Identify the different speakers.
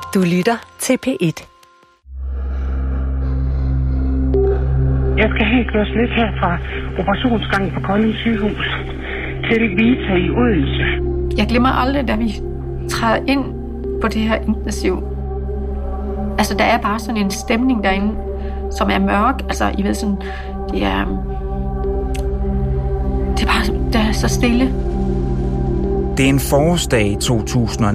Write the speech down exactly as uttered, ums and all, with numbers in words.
Speaker 1: Du lytter til P et.
Speaker 2: Jeg skal helt køres lidt her fra operationsgangen på Kolding sygehus til Vita i Odense.
Speaker 3: Jeg glemmer aldrig, da vi træder ind på det her intensiv. Altså, der er bare sådan en stemning derinde, som er mørk. Altså, I ved sådan, det er... Det er bare det er så stille.
Speaker 4: Det er en forårsdag i to tusind og